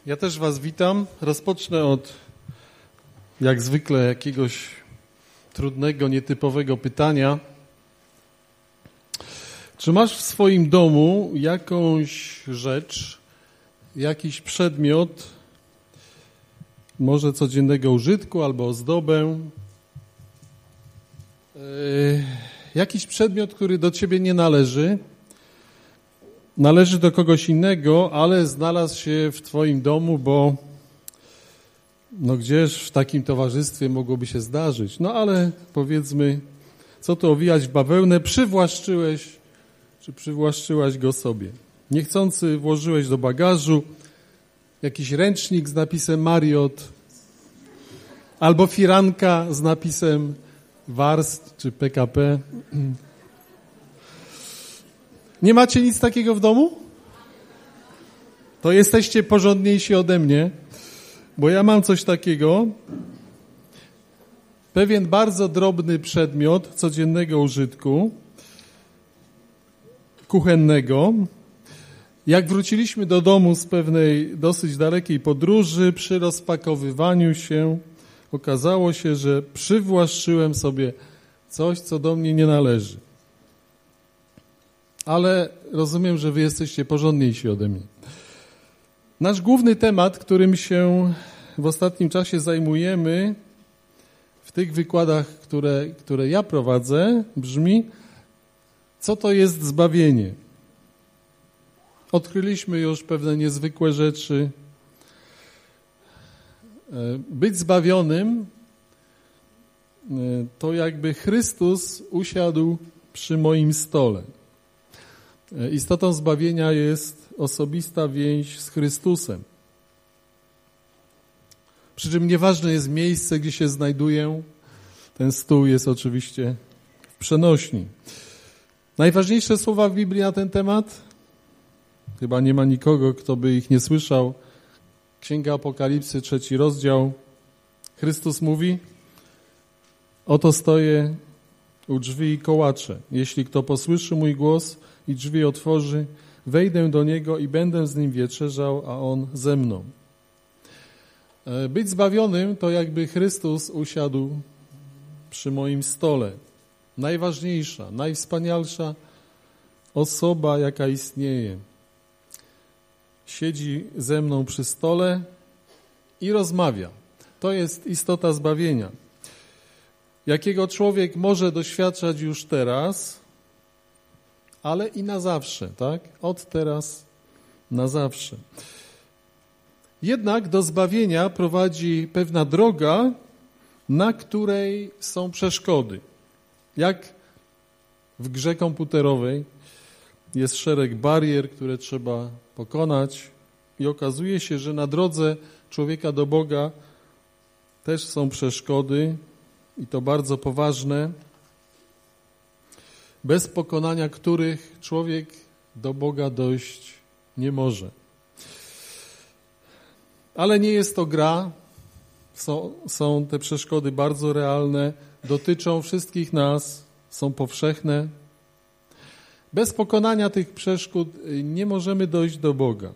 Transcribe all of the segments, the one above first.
Ja też was witam. Rozpocznę od, jak zwykle, jakiegoś trudnego, nietypowego pytania. Czy masz w swoim domu jakąś rzecz, jakiś przedmiot, może codziennego użytku albo ozdobę, jakiś przedmiot, który do ciebie nie należy, należy do kogoś innego, ale znalazł się w twoim domu, bo gdzież w takim towarzystwie mogłoby się zdarzyć. Ale powiedzmy, co tu owijać w bawełnę, przywłaszczyłeś, czy przywłaszczyłaś go sobie. Niechcący włożyłeś do bagażu jakiś ręcznik z napisem Marriott, albo firanka z napisem Warst czy PKP. Nie macie nic takiego w domu? To jesteście porządniejsi ode mnie, bo ja mam coś takiego. Pewien bardzo drobny przedmiot codziennego użytku, kuchennego. Jak wróciliśmy do domu z pewnej dosyć dalekiej podróży, przy rozpakowywaniu się okazało się, że przywłaszczyłem sobie coś, co do mnie nie należy. Ale rozumiem, że wy jesteście porządniejsi ode mnie. Nasz główny temat, którym się w ostatnim czasie zajmujemy, w tych wykładach, które ja prowadzę, brzmi: co to jest zbawienie? Odkryliśmy już pewne niezwykłe rzeczy. Być zbawionym to jakby Chrystus usiadł przy moim stole. Istotą zbawienia jest osobista więź z Chrystusem. Przy czym nieważne jest miejsce, gdzie się znajduję. Ten stół jest oczywiście w przenośni. Najważniejsze słowa w Biblii na ten temat? Chyba nie ma nikogo, kto by ich nie słyszał. Księga Apokalipsy, 3 rozdział. Chrystus mówi: oto stoję u drzwi i kołaczę. Jeśli kto posłyszy mój głos i drzwi otworzy, wejdę do niego i będę z nim wieczerzał, a on ze mną. Być zbawionym to jakby Chrystus usiadł przy moim stole. Najważniejsza, najwspanialsza osoba, jaka istnieje. Siedzi ze mną przy stole i rozmawia. To jest istota zbawienia, jakiego człowiek może doświadczać już teraz, ale i na zawsze, tak? Od teraz na zawsze. Jednak do zbawienia prowadzi pewna droga, na której są przeszkody. Jak w grze komputerowej jest szereg barier, które trzeba pokonać i okazuje się, że na drodze człowieka do Boga też są przeszkody i to bardzo poważne, bez pokonania których człowiek do Boga dojść nie może. Ale nie jest to gra, są te przeszkody bardzo realne, dotyczą wszystkich nas, są powszechne. Bez pokonania tych przeszkód nie możemy dojść do Boga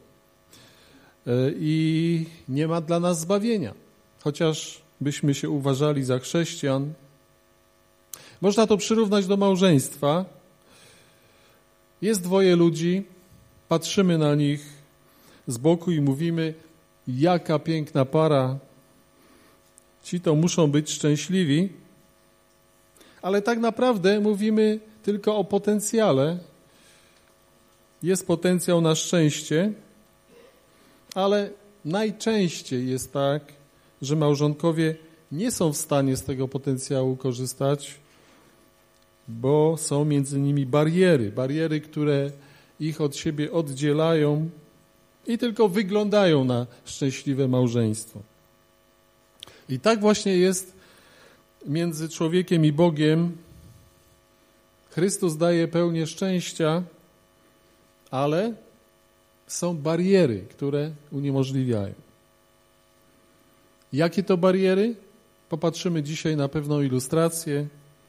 i nie ma dla nas zbawienia, chociaż byśmy się uważali za chrześcijan. Można to przyrównać do małżeństwa. Jest dwoje ludzi, patrzymy na nich z boku i mówimy: jaka piękna para, ci to muszą być szczęśliwi, ale tak naprawdę mówimy tylko o potencjale. Jest potencjał na szczęście, ale najczęściej jest tak, że małżonkowie nie są w stanie z tego potencjału korzystać, bo są między nimi bariery, które ich od siebie oddzielają i tylko wyglądają na szczęśliwe małżeństwo. I tak właśnie jest między człowiekiem i Bogiem. Chrystus daje pełnię szczęścia, ale są bariery, które uniemożliwiają. Jakie to bariery? Popatrzymy dzisiaj na pewną ilustrację.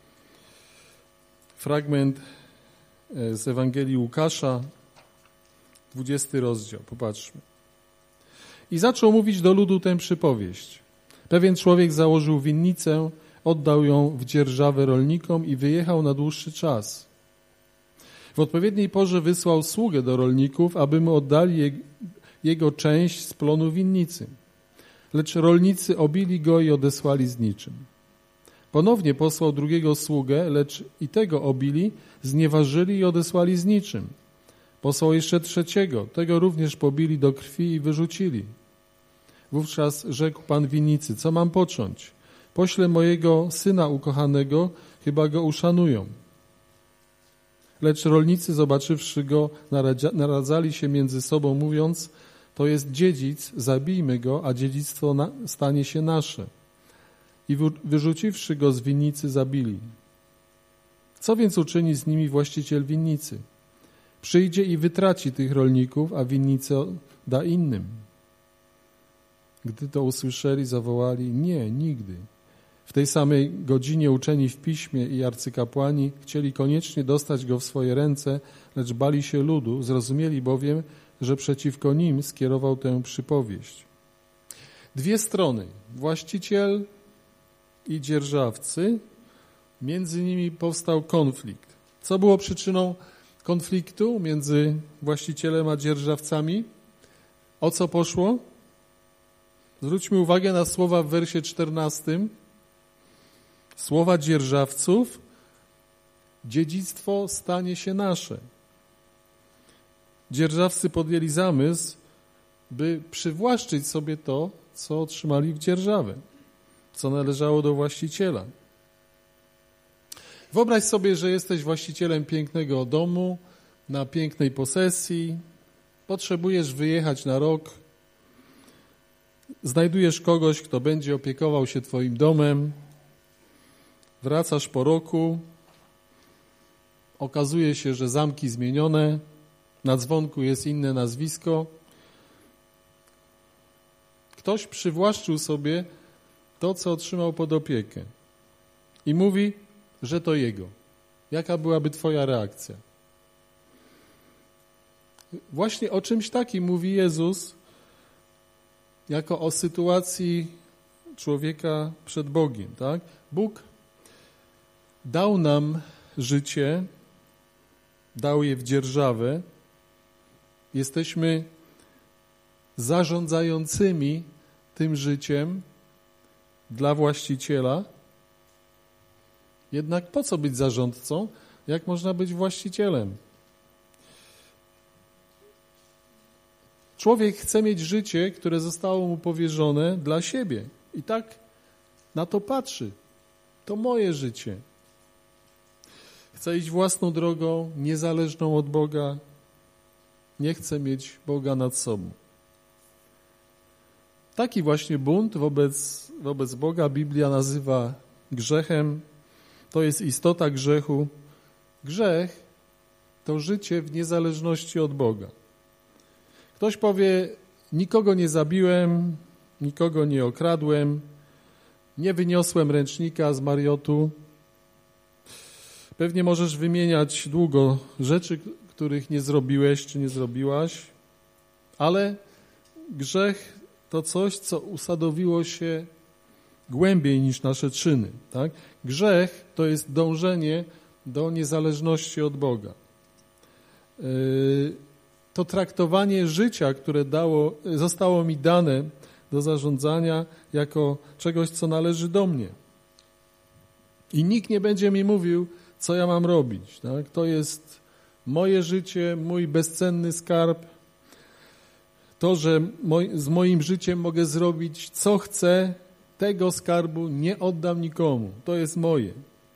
Fragment z Ewangelii Łukasza, 20 rozdział. Popatrzmy. i zaczął mówić do ludu tę przypowieść. Pewien człowiek założył winnicę, oddał ją w dzierżawę rolnikom i wyjechał na dłuższy czas. W odpowiedniej porze wysłał sługę do rolników, aby mu oddali jego część z plonu winnicy. Lecz rolnicy obili go i odesłali z niczym. Ponownie posłał drugiego sługę, lecz i tego obili, znieważyli i odesłali z niczym. Posłał jeszcze trzeciego, tego również pobili do krwi i wyrzucili. Wówczas rzekł pan winnicy: co mam począć? Poślę mojego syna ukochanego, chyba go uszanują. Lecz rolnicy, zobaczywszy go, naradzali się między sobą, mówiąc: to jest dziedzic, zabijmy go, a dziedzictwo stanie się nasze. I wyrzuciwszy go z winnicy, zabili. Co więc uczyni z nimi właściciel winnicy? Przyjdzie i wytraci tych rolników, a winnicę da innym. Gdy to usłyszeli, zawołali: nie, nigdy. W tej samej godzinie uczeni w piśmie i arcykapłani chcieli koniecznie dostać go w swoje ręce, lecz bali się ludu, zrozumieli bowiem, że przeciwko nim skierował tę przypowieść. Dwie strony, właściciel i dzierżawcy, między nimi powstał konflikt. Co było przyczyną konfliktu między właścicielem a dzierżawcami? O co poszło? Zwróćmy uwagę na słowa w wersie 14. Słowa dzierżawców: dziedzictwo stanie się nasze. Dzierżawcy podjęli zamysł, by przywłaszczyć sobie to, co otrzymali w dzierżawę, co należało do właściciela. Wyobraź sobie, że jesteś właścicielem pięknego domu, na pięknej posesji, potrzebujesz wyjechać na rok, znajdujesz kogoś, kto będzie opiekował się twoim domem, wracasz po roku, okazuje się, że zamki zmienione, na dzwonku jest inne nazwisko. Ktoś przywłaszczył sobie to, co otrzymał pod opiekę i mówi, że to jego. Jaka byłaby twoja reakcja? Właśnie o czymś takim mówi Jezus, jako o sytuacji człowieka przed Bogiem. Tak? Bóg dał nam życie, dał je w dzierżawę. Jesteśmy zarządzającymi tym życiem dla właściciela. Jednak po co być zarządcą, jak można być właścicielem? Człowiek chce mieć życie, które zostało mu powierzone dla siebie. I tak na to patrzy. To moje życie. Chcę iść własną drogą, niezależną od Boga. Nie chcę mieć Boga nad sobą. Taki właśnie bunt wobec Boga Biblia nazywa grzechem. To jest istota grzechu. Grzech to życie w niezależności od Boga. Ktoś powie: nikogo nie zabiłem, nikogo nie okradłem, nie wyniosłem ręcznika z Mariotu. Pewnie możesz wymieniać długo rzeczy, których nie zrobiłeś czy nie zrobiłaś, ale grzech to coś, co usadowiło się głębiej niż nasze czyny. Tak? Grzech to jest dążenie do niezależności od Boga. To traktowanie życia, które zostało mi dane do zarządzania, jako czegoś, co należy do mnie. I nikt nie będzie mi mówił, co ja mam robić. Tak? To jest moje życie, mój bezcenny skarb. To, że z moim życiem mogę zrobić, co chcę, tego skarbu nie oddam nikomu. To jest moje.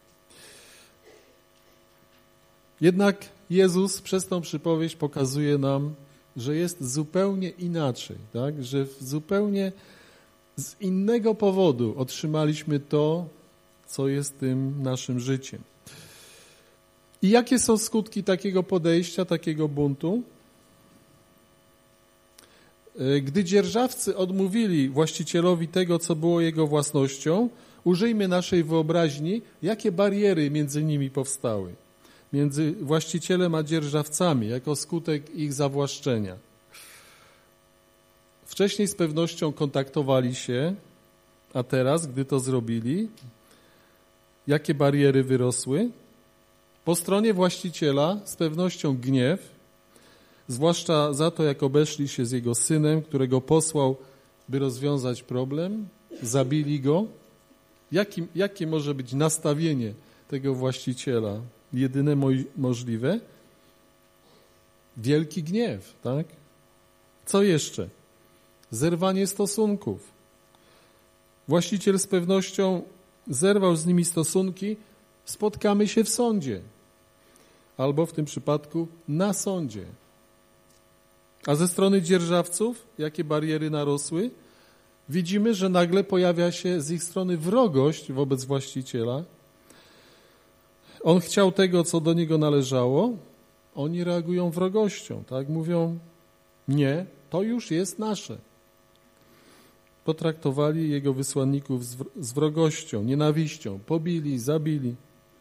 Jednak Jezus przez tą przypowieść pokazuje nam, że jest zupełnie inaczej, tak? Że zupełnie z innego powodu otrzymaliśmy to, co jest tym naszym życiem. I jakie są skutki takiego podejścia, takiego buntu? Gdy dzierżawcy odmówili właścicielowi tego, co było jego własnością, użyjmy naszej wyobraźni, jakie bariery między nimi powstały. Między właścicielem a dzierżawcami, jako skutek ich zawłaszczenia. W Wcześniej z pewnością kontaktowali się, a teraz, gdy to zrobili, jakie bariery wyrosły? Po stronie właściciela z pewnością gniew, zwłaszcza za to, jak obeszli się z jego synem, którego posłał, by rozwiązać problem, zabili go. Jakie może być nastawienie tego właściciela? Jedyne możliwe? Wielki gniew, tak? Co jeszcze? Zerwanie stosunków. Właściciel z pewnością zerwał z nimi stosunki, spotkamy się w sądzie. Albo w tym przypadku na sądzie. A ze strony dzierżawców, jakie bariery narosły? Widzimy, że nagle pojawia się z ich strony wrogość wobec właściciela. On chciał tego, co do niego należało. Oni reagują wrogością, tak? Mówią, nie, to już jest nasze. Potraktowali jego wysłanników z wrogością, nienawiścią, pobili, zabili.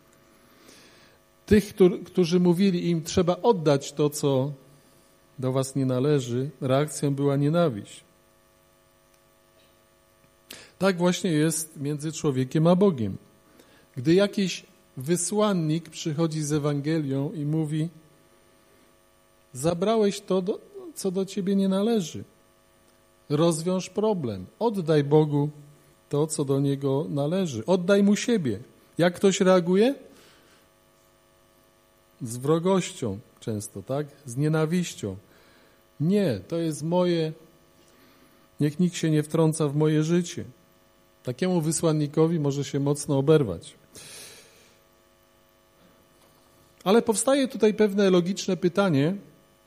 Tych, którzy mówili im, trzeba oddać to, co do was nie należy, reakcją była nienawiść. Tak właśnie jest między człowiekiem a Bogiem. Gdy jakiś wysłannik przychodzi z Ewangelią i mówi, zabrałeś to, co do ciebie nie należy. Rozwiąż problem. Oddaj Bogu to, co do Niego należy. Oddaj Mu siebie. Jak ktoś reaguje? Z wrogością często, tak? Z nienawiścią. Nie, to jest moje. Niech nikt się nie wtrąca w moje życie. Takiemu wysłannikowi może się mocno oberwać. Ale powstaje tutaj pewne logiczne pytanie,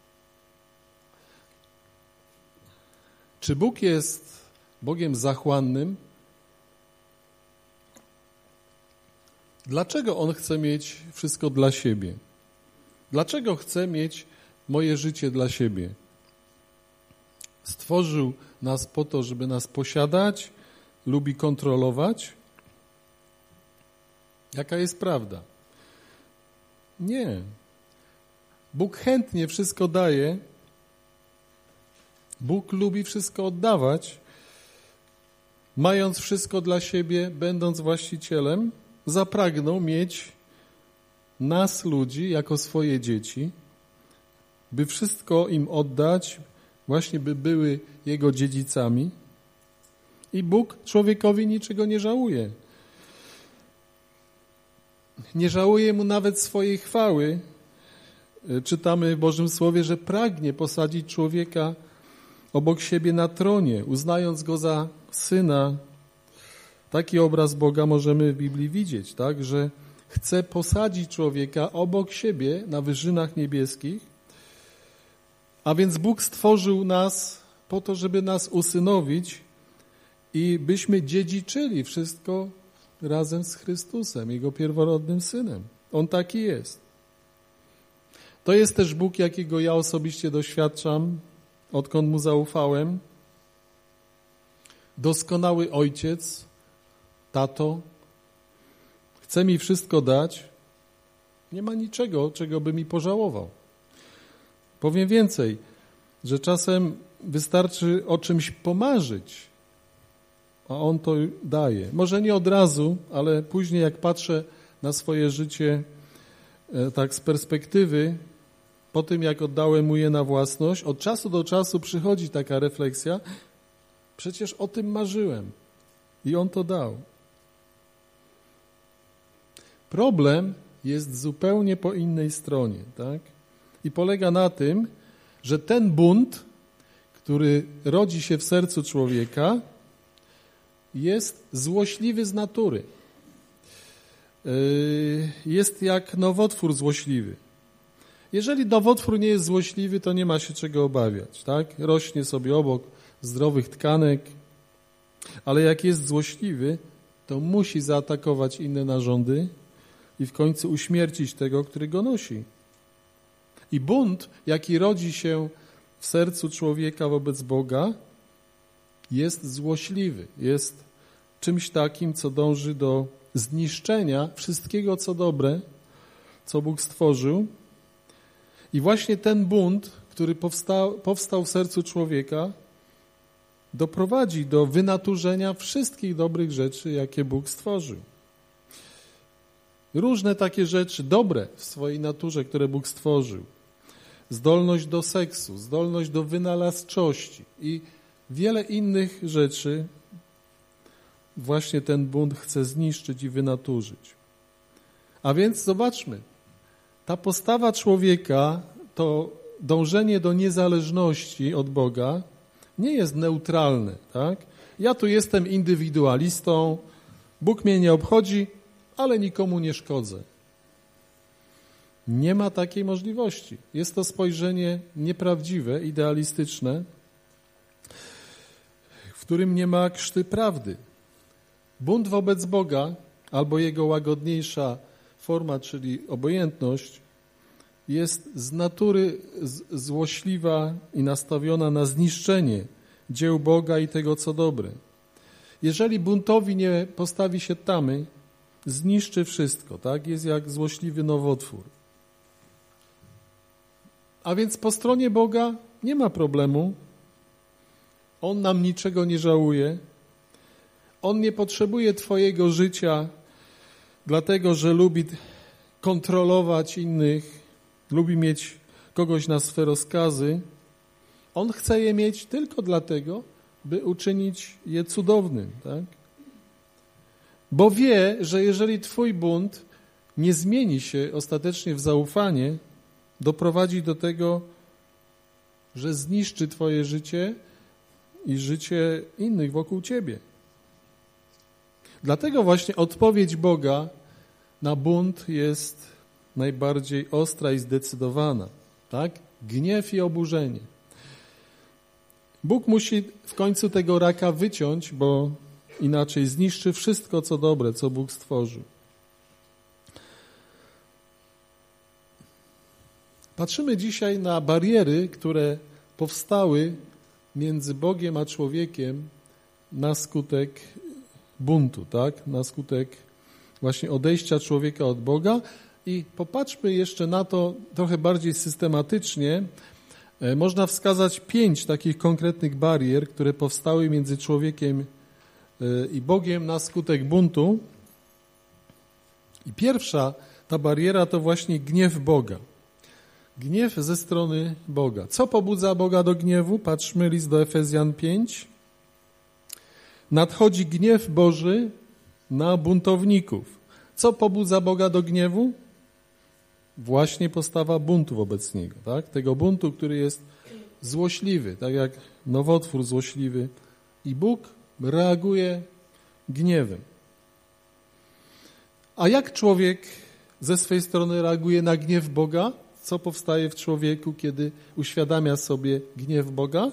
czy Bóg jest Bogiem zachłannym? Dlaczego On chce mieć wszystko dla siebie? Dlaczego chce mieć moje życie dla siebie? Stworzył nas po to, żeby nas posiadać, lubi kontrolować? Jaka jest prawda? Nie. Bóg chętnie wszystko daje. Bóg lubi wszystko oddawać. Mając wszystko dla siebie, będąc właścicielem, zapragnął mieć nas, ludzi, jako swoje dzieci, by wszystko im oddać, właśnie by były Jego dziedzicami. I Bóg człowiekowi niczego nie żałuje. Nie żałuje mu nawet swojej chwały. Czytamy w Bożym Słowie, że pragnie posadzić człowieka obok siebie na tronie, uznając go za syna. Taki obraz Boga możemy w Biblii widzieć, tak, że chce posadzić człowieka obok siebie na wyżynach niebieskich, a więc Bóg stworzył nas po to, żeby nas usynowić i byśmy dziedziczyli wszystko razem z Chrystusem, Jego pierworodnym Synem. On taki jest. To jest też Bóg, jakiego ja osobiście doświadczam, odkąd Mu zaufałem. Doskonały Ojciec, Tato, chce mi wszystko dać. Nie ma niczego, czego by mi pożałował. Powiem więcej, że czasem wystarczy o czymś pomarzyć, a On to daje. Może nie od razu, ale później jak patrzę na swoje życie tak z perspektywy, po tym jak oddałem Mu je na własność, od czasu do czasu przychodzi taka refleksja, przecież o tym marzyłem i On to dał. Problem jest zupełnie po innej stronie, tak? I polega na tym, że ten bunt, który rodzi się w sercu człowieka, jest złośliwy z natury. Jest jak nowotwór złośliwy. Jeżeli nowotwór nie jest złośliwy, to nie ma się czego obawiać, tak? Rośnie sobie obok zdrowych tkanek, ale jak jest złośliwy, to musi zaatakować inne narządy i w końcu uśmiercić tego, który go nosi. I bunt, jaki rodzi się w sercu człowieka wobec Boga, jest złośliwy, jest czymś takim, co dąży do zniszczenia wszystkiego, co dobre, co Bóg stworzył. I właśnie ten bunt, który powstał w sercu człowieka, doprowadzi do wynaturzenia wszystkich dobrych rzeczy, jakie Bóg stworzył. Różne takie rzeczy dobre w swojej naturze, które Bóg stworzył. Zdolność do seksu, zdolność do wynalazczości i wiele innych rzeczy właśnie ten bunt chce zniszczyć i wynaturzyć. A więc zobaczmy, ta postawa człowieka, to dążenie do niezależności od Boga nie jest neutralne, tak? Ja tu jestem indywidualistą, Bóg mnie nie obchodzi, ale nikomu nie szkodzę. Nie ma takiej możliwości. Jest to spojrzenie nieprawdziwe, idealistyczne, w którym nie ma krzty prawdy. Bunt wobec Boga albo jego łagodniejsza forma, czyli obojętność, jest z natury złośliwa i nastawiona na zniszczenie dzieł Boga i tego, co dobre. Jeżeli buntowi nie postawi się tamy, zniszczy wszystko, tak? Jest jak złośliwy nowotwór. A więc po stronie Boga nie ma problemu. On nam niczego nie żałuje. On nie potrzebuje twojego życia, dlatego że lubi kontrolować innych, lubi mieć kogoś na swe rozkazy. On chce je mieć tylko dlatego, by uczynić je cudownym, tak? Bo wie, że jeżeli twój bunt nie zmieni się ostatecznie w zaufanie, doprowadzi do tego, że zniszczy twoje życie i życie innych wokół ciebie. Dlatego właśnie odpowiedź Boga na bunt jest najbardziej ostra i zdecydowana, tak? Gniew i oburzenie. Bóg musi w końcu tego raka wyciąć, bo inaczej zniszczy wszystko, co dobre, co Bóg stworzył. Patrzymy dzisiaj na bariery, które powstały między Bogiem a człowiekiem na skutek buntu, tak? Na skutek właśnie odejścia człowieka od Boga. I popatrzmy jeszcze na to trochę bardziej systematycznie. Można wskazać 5 takich konkretnych barier, które powstały między człowiekiem i Bogiem na skutek buntu. I pierwsza ta bariera to właśnie gniew Boga. Gniew ze strony Boga. Co pobudza Boga do gniewu? Patrzmy, list do Efezjan 5. Nadchodzi gniew Boży na buntowników. Co pobudza Boga do gniewu? Właśnie postawa buntu wobec Niego, tak? Tego buntu, który jest złośliwy, tak jak nowotwór złośliwy. I Bóg reaguje gniewem. A jak człowiek ze swej strony reaguje na gniew Boga? Co powstaje w człowieku, kiedy uświadamia sobie gniew Boga?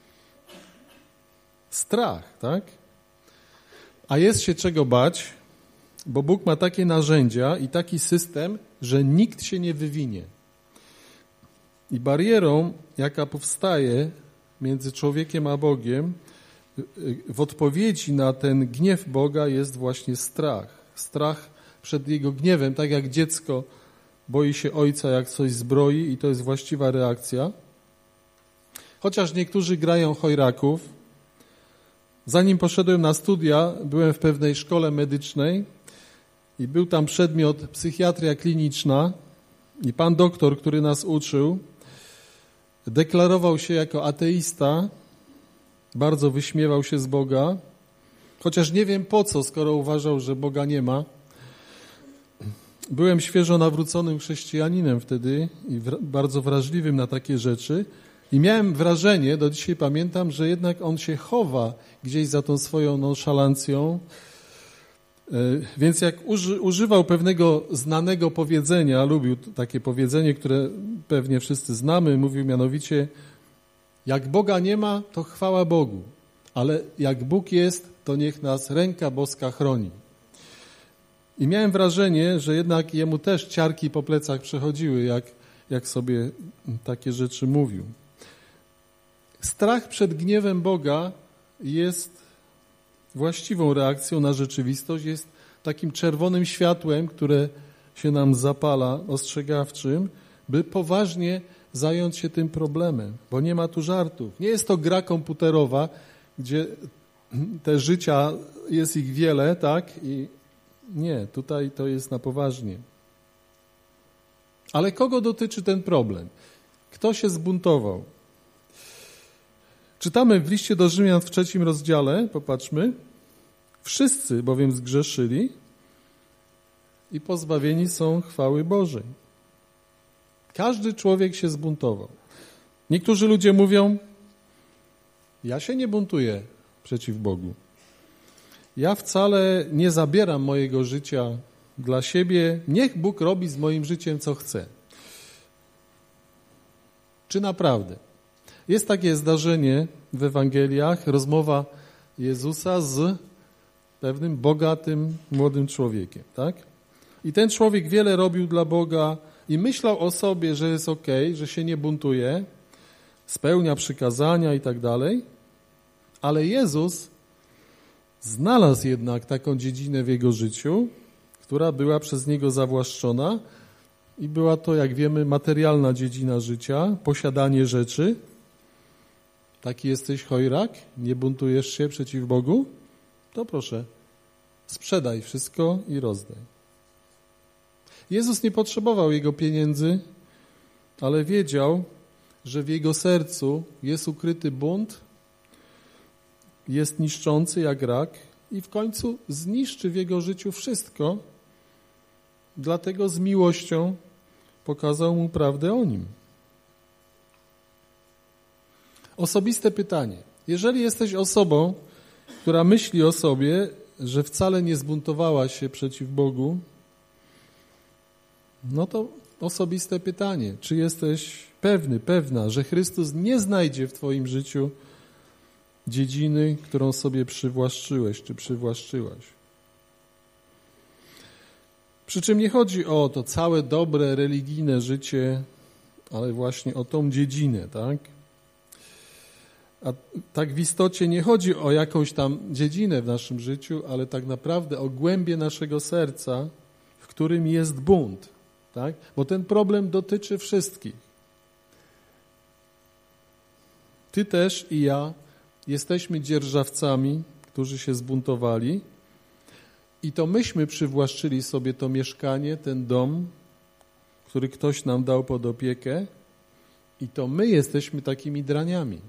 Strach, tak? A jest się czego bać, bo Bóg ma takie narzędzia i taki system, że nikt się nie wywinie. I barierą, jaka powstaje między człowiekiem a Bogiem, w odpowiedzi na ten gniew Boga jest właśnie strach. Strach przed Jego gniewem, tak jak dziecko boi się ojca, jak coś zbroi i to jest właściwa reakcja. Chociaż niektórzy grają chojraków. Zanim poszedłem na studia, byłem w pewnej szkole medycznej i był tam przedmiot psychiatria kliniczna i pan doktor, który nas uczył, deklarował się jako ateista, bardzo wyśmiewał się z Boga, chociaż nie wiem po co, skoro uważał, że Boga nie ma. Byłem świeżo nawróconym chrześcijaninem wtedy i bardzo wrażliwym na takie rzeczy i miałem wrażenie, do dzisiaj pamiętam, że jednak on się chowa gdzieś za tą swoją nonszalancją. Więc jak używał pewnego znanego powiedzenia, lubił takie powiedzenie, które pewnie wszyscy znamy, mówił mianowicie: jak Boga nie ma, to chwała Bogu, ale jak Bóg jest, to niech nas ręka boska chroni. I miałem wrażenie, że jednak jemu też ciarki po plecach przechodziły, jak sobie takie rzeczy mówił. Strach przed gniewem Boga jest właściwą reakcją na rzeczywistość, jest takim czerwonym światłem, które się nam zapala, ostrzegawczym, by poważnie zająć się tym problemem, bo nie ma tu żartów. Nie jest to gra komputerowa, gdzie te życia, jest ich wiele, tak? I nie, tutaj to jest na poważnie. Ale kogo dotyczy ten problem? Kto się zbuntował? Czytamy w liście do Rzymian w 3 rozdziale, popatrzmy. Wszyscy bowiem zgrzeszyli i pozbawieni są chwały Bożej. Każdy człowiek się zbuntował. Niektórzy ludzie mówią, ja się nie buntuję przeciw Bogu. Ja wcale nie zabieram mojego życia dla siebie. Niech Bóg robi z moim życiem, co chce. Czy naprawdę? Jest takie zdarzenie w Ewangeliach, rozmowa Jezusa z pewnym bogatym, młodym człowiekiem, tak? I ten człowiek wiele robił dla Boga i myślał o sobie, że jest okej, że się nie buntuje, spełnia przykazania i tak dalej, ale Jezus znalazł jednak taką dziedzinę w jego życiu, która była przez niego zawłaszczona i była to, jak wiemy, materialna dziedzina życia, posiadanie rzeczy. Taki jesteś chojrak? Nie buntujesz się przeciw Bogu? To proszę, sprzedaj wszystko i rozdaj. Jezus nie potrzebował jego pieniędzy, ale wiedział, że w jego sercu jest ukryty bunt, jest niszczący jak rak i w końcu zniszczy w jego życiu wszystko, dlatego z miłością pokazał mu prawdę o nim. Osobiste pytanie. Jeżeli jesteś osobą, która myśli o sobie, że wcale nie zbuntowała się przeciw Bogu, no to osobiste pytanie. Czy jesteś pewna, że Chrystus nie znajdzie w twoim życiu dziedziny, którą sobie przywłaszczyłeś czy przywłaszczyłaś? Przy czym nie chodzi o to całe dobre, religijne życie, ale właśnie o tą dziedzinę, tak? A tak w istocie nie chodzi o jakąś tam dziedzinę w naszym życiu, ale tak naprawdę o głębię naszego serca, w którym jest bunt, tak? Bo ten problem dotyczy wszystkich. Ty też i ja jesteśmy dzierżawcami, którzy się zbuntowali i to myśmy przywłaszczyli sobie to mieszkanie, ten dom, który ktoś nam dał pod opiekę i to my jesteśmy takimi draniami.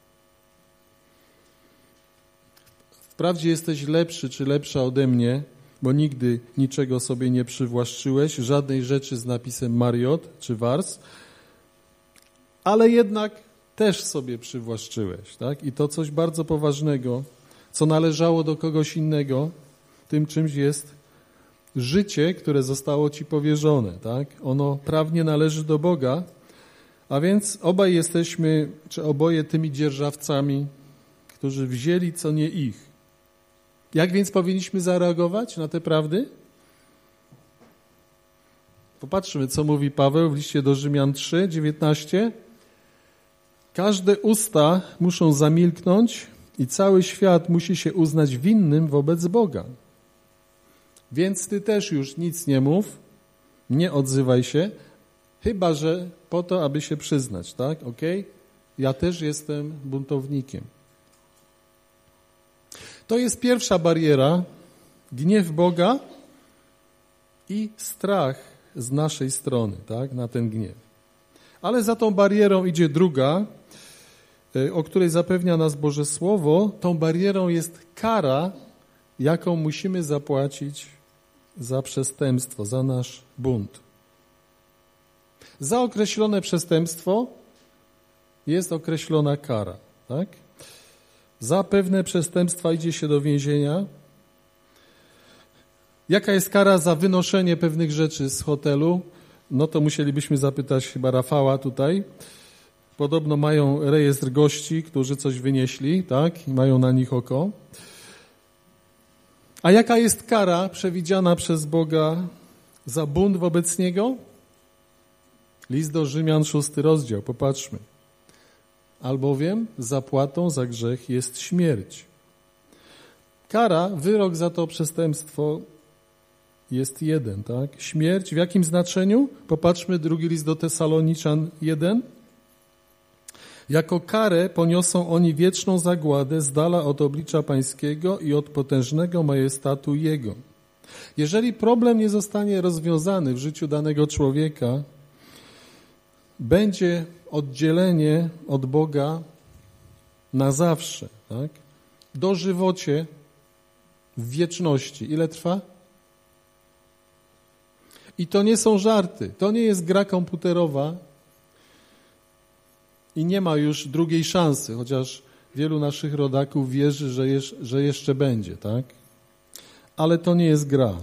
Wprawdzie jesteś lepszy czy lepsza ode mnie, bo nigdy niczego sobie nie przywłaszczyłeś, żadnej rzeczy z napisem Marriott czy Wars, ale jednak też sobie przywłaszczyłeś, tak? I to coś bardzo poważnego, co należało do kogoś innego, tym czymś jest życie, które zostało ci powierzone, tak? Ono prawnie należy do Boga, a więc obaj jesteśmy, czy oboje tymi dzierżawcami, którzy wzięli co nie ich. Jak więc powinniśmy zareagować na te prawdy? Popatrzmy, co mówi Paweł w liście do Rzymian 3, 19. Każde usta muszą zamilknąć i cały świat musi się uznać winnym wobec Boga. Więc ty też już nic nie mów, nie odzywaj się, chyba że po to, aby się przyznać, tak? Okej? Ja też jestem buntownikiem. To jest pierwsza bariera, gniew Boga i strach z naszej strony, tak, na ten gniew. Ale za tą barierą idzie druga, o której zapewnia nas Boże Słowo. Tą barierą jest kara, jaką musimy zapłacić za przestępstwo, za nasz bunt. Za określone przestępstwo jest określona kara, tak? Za pewne przestępstwa idzie się do więzienia. Jaka jest kara za wynoszenie pewnych rzeczy z hotelu? No to musielibyśmy zapytać chyba Rafała tutaj. Podobno mają rejestr gości, którzy coś wynieśli, tak? I mają na nich oko. A jaka jest kara przewidziana przez Boga za bunt wobec Niego? List do Rzymian, 6 rozdział, popatrzmy. Albowiem zapłatą za grzech jest śmierć. Kara, wyrok za to przestępstwo jest jeden, tak? Śmierć w jakim znaczeniu? Popatrzmy, drugi list do Tesaloniczan 1. Jako karę poniosą oni wieczną zagładę z dala od oblicza Pańskiego i od potężnego majestatu Jego. Jeżeli problem nie zostanie rozwiązany w życiu danego człowieka, będzie oddzielenie od Boga na zawsze, tak? Dożywocie w wieczności. Ile trwa? I to nie są żarty, to nie jest gra komputerowa i nie ma już drugiej szansy, chociaż wielu naszych rodaków wierzy, że jeszcze będzie, tak? Ale to nie jest gra.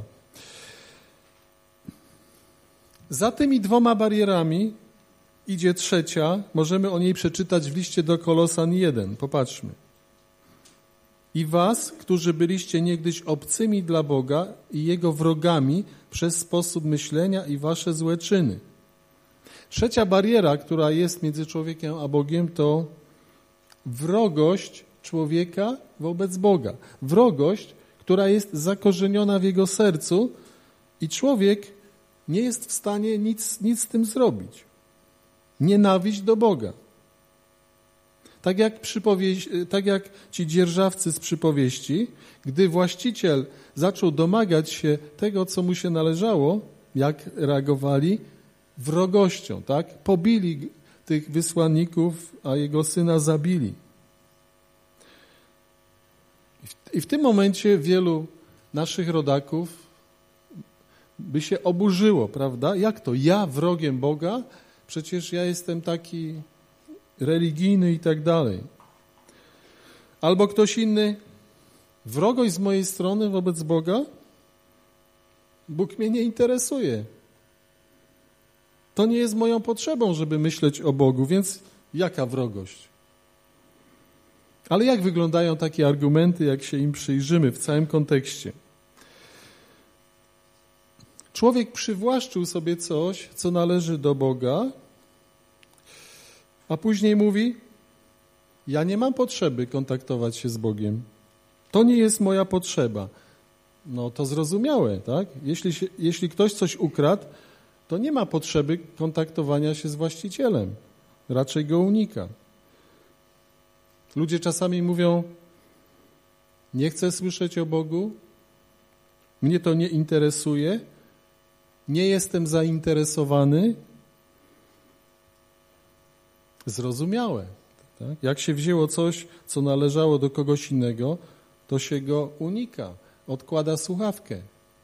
Za tymi dwoma barierami idzie trzecia, możemy o niej przeczytać w liście do Kolosan 1. Popatrzmy. I was, którzy byliście niegdyś obcymi dla Boga i Jego wrogami przez sposób myślenia i wasze złe czyny. Trzecia bariera, która jest między człowiekiem a Bogiem, to wrogość człowieka wobec Boga. Wrogość, która jest zakorzeniona w jego sercu i człowiek nie jest w stanie nic z tym zrobić. Nienawiść do Boga. Tak jak ci dzierżawcy z przypowieści, gdy właściciel zaczął domagać się tego, co mu się należało, jak reagowali? Wrogością, tak? Pobili tych wysłanników, a jego syna zabili. I w tym momencie wielu naszych rodaków by się oburzyło, prawda? Jak to? Ja wrogiem Boga? Przecież ja jestem taki religijny i tak dalej. Albo ktoś inny, wrogość z mojej strony wobec Boga? Bóg mnie nie interesuje. To nie jest moją potrzebą, żeby myśleć o Bogu, więc jaka wrogość? Ale jak wyglądają takie argumenty, jak się im przyjrzymy w całym kontekście? Człowiek przywłaszczył sobie coś, co należy do Boga, a później mówi, ja nie mam potrzeby kontaktować się z Bogiem. To nie jest moja potrzeba. No to zrozumiałe, tak? Jeśli ktoś coś ukradł, to nie ma potrzeby kontaktowania się z właścicielem. Raczej go unika. Ludzie czasami mówią, nie chcę słyszeć o Bogu, mnie to nie interesuje, nie jestem zainteresowany. Zrozumiałe. Tak? Jak się wzięło coś, co należało do kogoś innego, to się go unika, odkłada słuchawkę.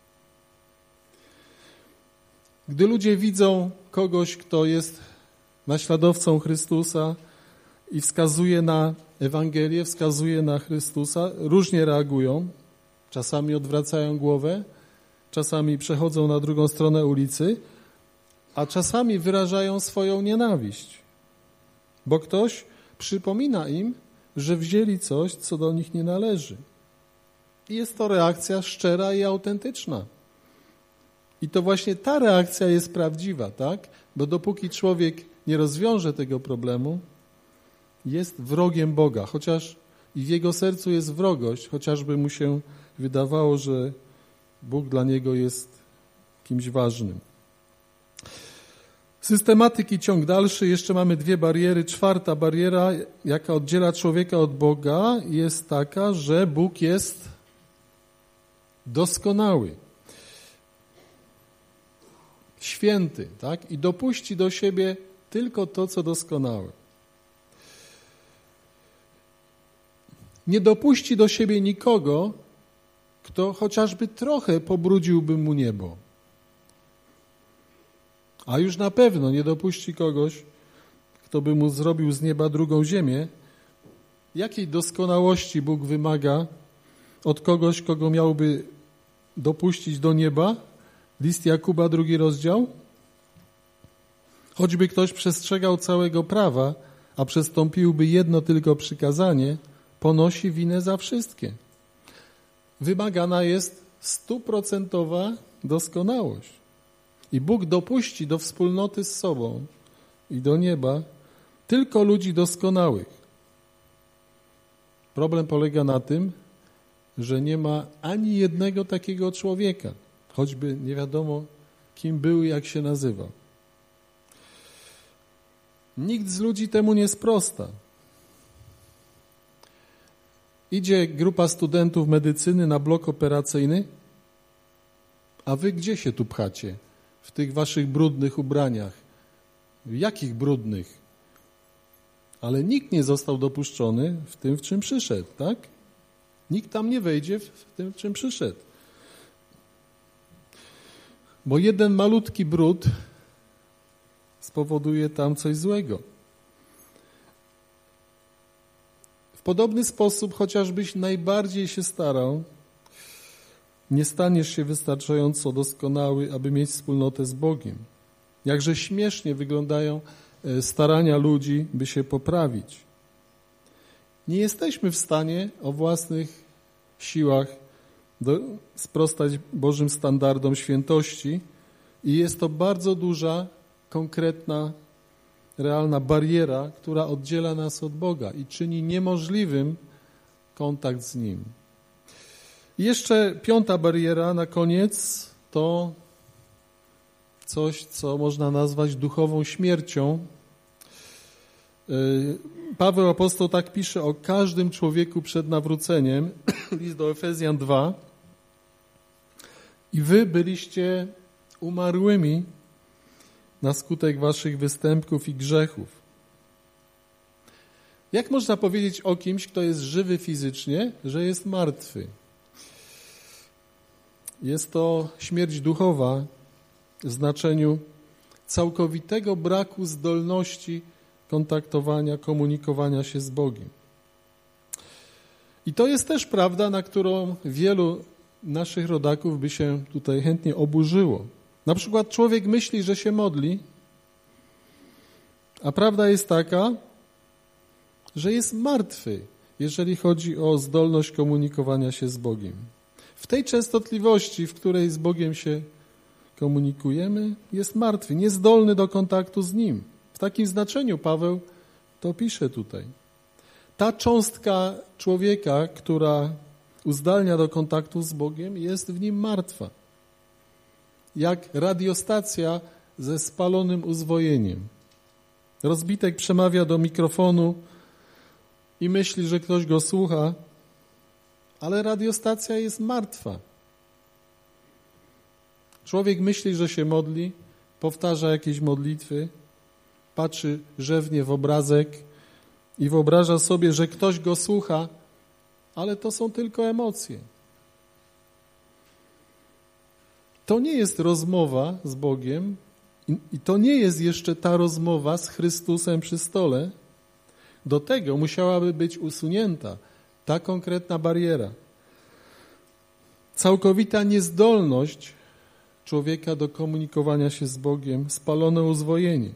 Gdy ludzie widzą kogoś, kto jest naśladowcą Chrystusa i wskazuje na Ewangelię, wskazuje na Chrystusa, różnie reagują. Czasami odwracają głowę, czasami przechodzą na drugą stronę ulicy, a czasami wyrażają swoją nienawiść, bo ktoś przypomina im, że wzięli coś, co do nich nie należy. I jest to reakcja szczera i autentyczna. I to właśnie ta reakcja jest prawdziwa, tak? Bo dopóki człowiek nie rozwiąże tego problemu, jest wrogiem Boga, chociaż i w jego sercu jest wrogość, chociażby mu się wydawało, że Bóg dla niego jest kimś ważnym. Systematyki ciąg dalszy, jeszcze mamy dwie bariery. Czwarta bariera, jaka oddziela człowieka od Boga, jest taka, że Bóg jest doskonały, święty, tak? I dopuści do siebie tylko to, co doskonałe. Nie dopuści do siebie nikogo, kto chociażby trochę pobrudziłby mu niebo. A już na pewno nie dopuści kogoś, kto by mu zrobił z nieba drugą ziemię. Jakiej doskonałości Bóg wymaga od kogoś, kogo miałby dopuścić do nieba? List Jakuba, 2 rozdział. Choćby ktoś przestrzegał całego prawa, a przestąpiłby jedno tylko przykazanie, ponosi winę za wszystkie. Wymagana jest 100% doskonałość. I Bóg dopuści do wspólnoty z sobą i do nieba tylko ludzi doskonałych. Problem polega na tym, że nie ma ani jednego takiego człowieka, choćby nie wiadomo, kim był i jak się nazywał. Nikt z ludzi temu nie sprosta. Idzie grupa studentów medycyny na blok operacyjny, a wy gdzie się tu pchacie? W tych waszych brudnych ubraniach. Jakich brudnych? Ale nikt nie został dopuszczony w tym, w czym przyszedł, tak? Nikt tam nie wejdzie w tym, w czym przyszedł. Bo jeden malutki brud spowoduje tam coś złego. W podobny sposób, chociażbyś najbardziej się starał, nie staniesz się wystarczająco doskonały, aby mieć wspólnotę z Bogiem. Jakże śmiesznie wyglądają starania ludzi, by się poprawić. Nie jesteśmy w stanie o własnych siłach sprostać Bożym standardom świętości i jest to bardzo duża, konkretna, realna bariera, która oddziela nas od Boga i czyni niemożliwym kontakt z Nim. I jeszcze piąta bariera na koniec to coś, co można nazwać duchową śmiercią. Paweł apostoł tak pisze o każdym człowieku przed nawróceniem, list do Efezjan 2. I wy byliście umarłymi na skutek waszych występków i grzechów. Jak można powiedzieć o kimś, kto jest żywy fizycznie, że jest martwy? Jest to śmierć duchowa w znaczeniu całkowitego braku zdolności kontaktowania, komunikowania się z Bogiem. I to jest też prawda, na którą wielu naszych rodaków by się tutaj chętnie oburzyło. Na przykład człowiek myśli, że się modli, a prawda jest taka, że jest martwy, jeżeli chodzi o zdolność komunikowania się z Bogiem. W tej częstotliwości, w której z Bogiem się komunikujemy, jest martwy, niezdolny do kontaktu z Nim. W takim znaczeniu Paweł to pisze tutaj. Ta cząstka człowieka, która uzdalnia do kontaktu z Bogiem, jest w nim martwa. Jak radiostacja ze spalonym uzwojeniem. Rozbitek przemawia do mikrofonu i myśli, że ktoś go słucha, ale radiostacja jest martwa. Człowiek myśli, że się modli, powtarza jakieś modlitwy, patrzy rzewnie w obrazek i wyobraża sobie, że ktoś go słucha, ale to są tylko emocje. To nie jest rozmowa z Bogiem i to nie jest jeszcze ta rozmowa z Chrystusem przy stole. Do tego musiałaby być usunięta ta konkretna bariera. Całkowita niezdolność człowieka do komunikowania się z Bogiem, spalone uzwojenie.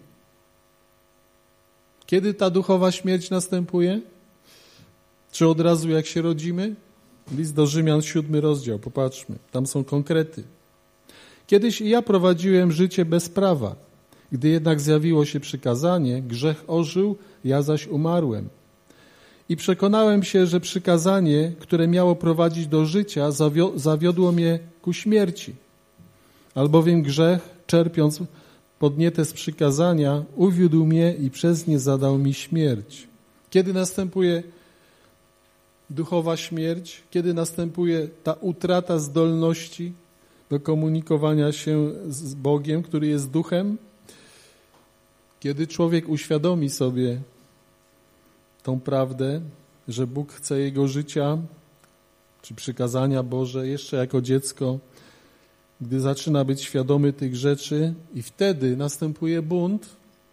Kiedy ta duchowa śmierć następuje? Czy od razu jak się rodzimy? List do Rzymian, 7 rozdział, popatrzmy, tam są konkrety. Kiedyś i ja prowadziłem życie bez prawa. Gdy jednak zjawiło się przykazanie, grzech ożył, ja zaś umarłem. I przekonałem się, że przykazanie, które miało prowadzić do życia, zawiodło mnie ku śmierci. Albowiem grzech, czerpiąc podniete z przykazania, uwiódł mnie i przez nie zadał mi śmierć. Kiedy następuje duchowa śmierć, kiedy następuje ta utrata zdolności do komunikowania się z Bogiem, który jest duchem, kiedy człowiek uświadomi sobie tą prawdę, że Bóg chce jego życia, czy przykazania Boże, jeszcze jako dziecko, gdy zaczyna być świadomy tych rzeczy i wtedy następuje bunt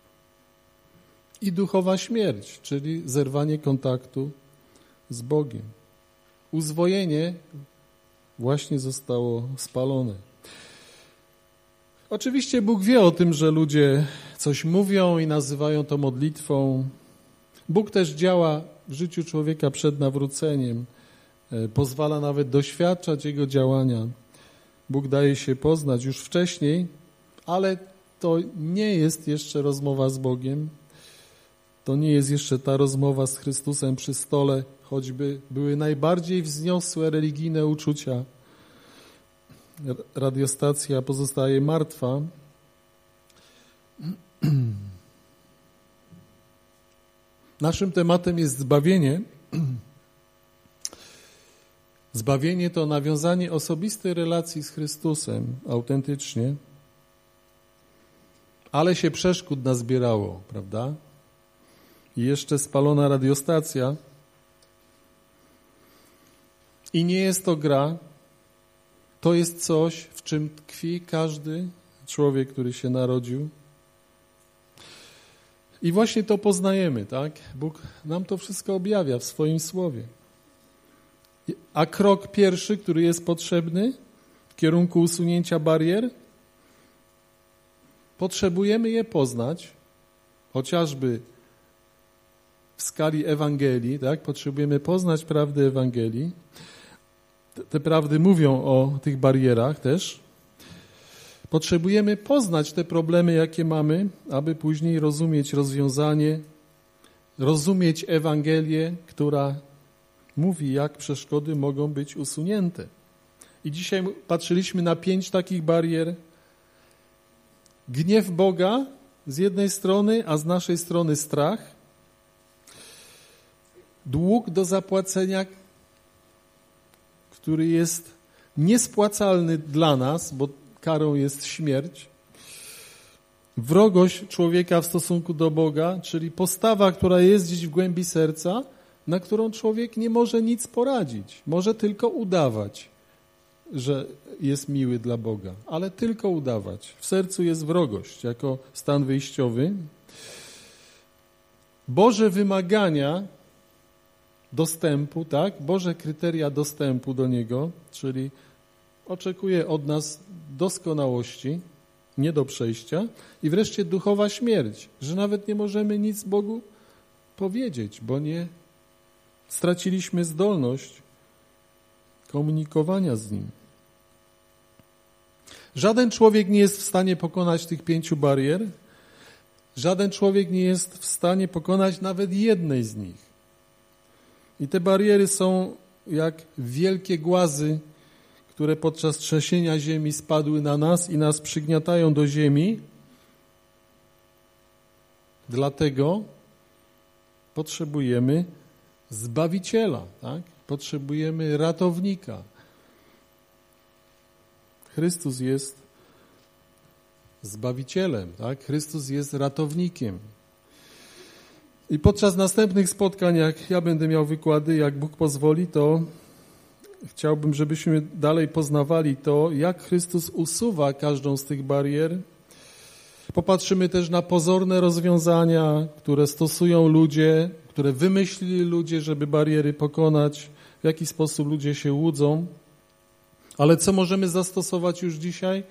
i duchowa śmierć, czyli zerwanie kontaktu z Bogiem. Uzwojenie właśnie zostało spalone. Oczywiście Bóg wie o tym, że ludzie coś mówią i nazywają to modlitwą. Bóg też działa w życiu człowieka przed nawróceniem. Pozwala nawet doświadczać Jego działania. Bóg daje się poznać już wcześniej, ale to nie jest jeszcze rozmowa z Bogiem. To nie jest jeszcze ta rozmowa z Chrystusem przy stole, choćby były najbardziej wzniosłe religijne uczucia. Radiostacja pozostaje martwa. Naszym tematem jest zbawienie. Zbawienie to nawiązanie osobistej relacji z Chrystusem, autentycznie, ale się przeszkód nazbierało, prawda? I jeszcze spalona radiostacja. I nie jest to gra, to jest coś, w czym tkwi każdy człowiek, który się narodził. I właśnie to poznajemy, tak? Bóg nam to wszystko objawia w swoim słowie. A krok pierwszy, który jest potrzebny w kierunku usunięcia barier, potrzebujemy je poznać, chociażby w skali Ewangelii, tak? Potrzebujemy poznać prawdy Ewangelii. Te prawdy mówią o tych barierach też. Potrzebujemy poznać te problemy, jakie mamy, aby później rozumieć rozwiązanie, rozumieć Ewangelię, która mówi, jak przeszkody mogą być usunięte. I dzisiaj patrzyliśmy na 5 takich barier. Gniew Boga z jednej strony, a z naszej strony strach. Dług do zapłacenia, który jest niespłacalny dla nas, bo karą jest śmierć. Wrogość człowieka w stosunku do Boga, czyli postawa, która jest gdzieś w głębi serca, na którą człowiek nie może nic poradzić. Może tylko udawać, że jest miły dla Boga, ale tylko udawać. W sercu jest wrogość jako stan wyjściowy. Boże wymagania dostępu, tak? Boże kryteria dostępu do Niego, czyli oczekuje od nas doskonałości, nie do przejścia. I wreszcie duchowa śmierć, że nawet nie możemy nic Bogu powiedzieć, bo nie straciliśmy zdolność komunikowania z Nim. Żaden człowiek nie jest w stanie pokonać tych 5 barier. Żaden człowiek nie jest w stanie pokonać nawet jednej z nich. I te bariery są jak wielkie głazy, które podczas trzęsienia ziemi spadły na nas i nas przygniatają do ziemi. Dlatego potrzebujemy Zbawiciela, tak? Potrzebujemy ratownika. Chrystus jest Zbawicielem, tak? Chrystus jest ratownikiem. I podczas następnych spotkań, jak ja będę miał wykłady, jak Bóg pozwoli, to chciałbym, żebyśmy dalej poznawali to, jak Chrystus usuwa każdą z tych barier. Popatrzymy też na pozorne rozwiązania, które stosują ludzie, które wymyślili ludzie, żeby bariery pokonać, w jaki sposób ludzie się łudzą. Ale co możemy zastosować już dzisiaj?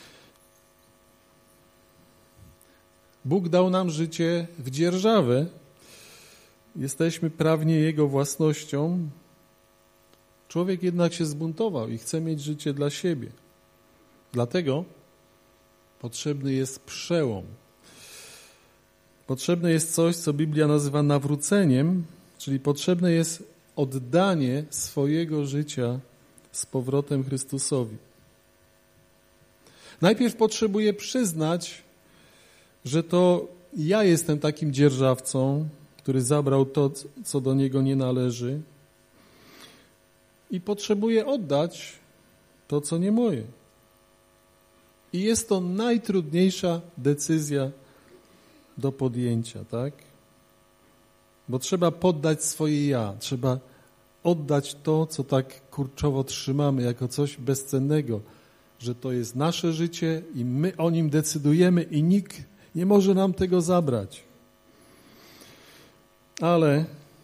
Bóg dał nam życie w dzierżawę. Jesteśmy prawnie Jego własnością. Człowiek jednak się zbuntował i chce mieć życie dla siebie. Dlatego potrzebny jest przełom. Potrzebne jest coś, co Biblia nazywa nawróceniem, czyli potrzebne jest oddanie swojego życia z powrotem Chrystusowi. Najpierw potrzebuję przyznać, że to ja jestem takim dzierżawcą, który zabrał to, co do niego nie należy, i potrzebuję oddać to, co nie moje. I jest to najtrudniejsza decyzja do podjęcia, tak? Bo trzeba poddać swoje ja, trzeba oddać to, co tak kurczowo trzymamy jako coś bezcennego, że to jest nasze życie i my o nim decydujemy i nikt nie może nam tego zabrać. Ale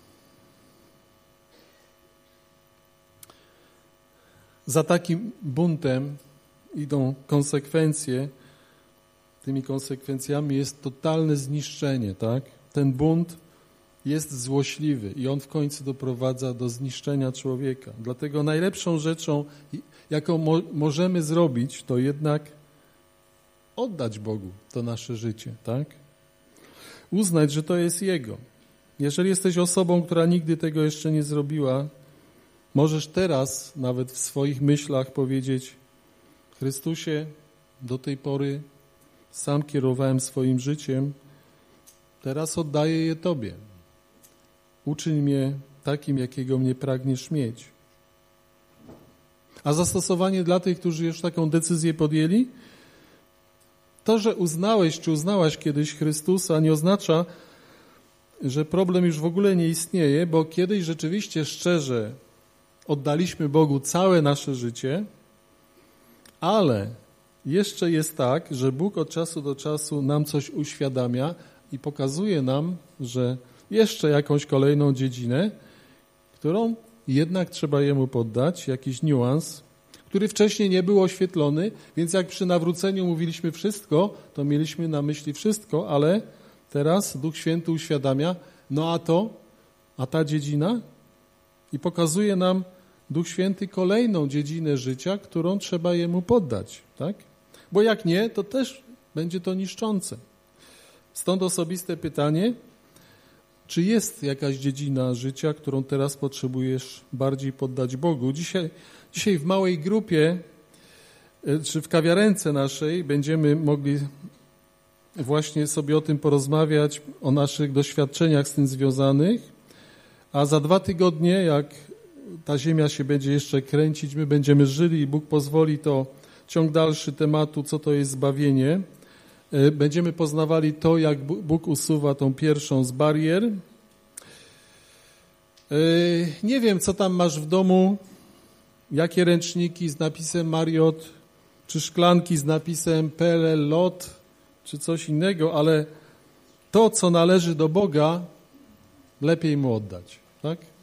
za takim buntem idą konsekwencje. Tymi konsekwencjami jest totalne zniszczenie, tak? Ten bunt jest złośliwy i on w końcu doprowadza do zniszczenia człowieka. Dlatego najlepszą rzeczą, jaką możemy zrobić, to jednak oddać Bogu to nasze życie, tak? Uznać, że to jest Jego. Jeżeli jesteś osobą, która nigdy tego jeszcze nie zrobiła, możesz teraz nawet w swoich myślach powiedzieć: Chrystusie, do tej pory sam kierowałem swoim życiem, teraz oddaję je Tobie. uczyń mnie takim, jakiego mnie pragniesz mieć. A zastosowanie dla tych, którzy już taką decyzję podjęli? To, że uznałeś czy uznałaś kiedyś Chrystusa, nie oznacza, że problem już w ogóle nie istnieje, bo kiedyś rzeczywiście szczerze oddaliśmy Bogu całe nasze życie, ale jeszcze jest tak, że Bóg od czasu do czasu nam coś uświadamia i pokazuje nam, że jeszcze jakąś kolejną dziedzinę, którą jednak trzeba Jemu poddać, jakiś niuans, który wcześniej nie był oświetlony, więc jak przy nawróceniu mówiliśmy wszystko, to mieliśmy na myśli wszystko, ale teraz Duch Święty uświadamia, no a ta dziedzina? I pokazuje nam Duch Święty kolejną dziedzinę życia, którą trzeba Jemu poddać, tak? Bo jak nie, to też będzie to niszczące. Stąd osobiste pytanie, czy jest jakaś dziedzina życia, którą teraz potrzebujesz bardziej poddać Bogu? Dzisiaj w małej grupie, czy w kawiarence naszej będziemy mogli właśnie sobie o tym porozmawiać, o naszych doświadczeniach z tym związanych, a za 2 tygodnie, jak ta ziemia się będzie jeszcze kręcić, my będziemy żyli i Bóg pozwoli, to ciąg dalszy tematu, co to jest zbawienie. Będziemy poznawali to, jak Bóg usuwa tą pierwszą z barier. Nie wiem, co tam masz w domu, jakie ręczniki z napisem Marriott, czy szklanki z napisem PLL Lot, czy coś innego, ale to, co należy do Boga, lepiej Mu oddać, tak?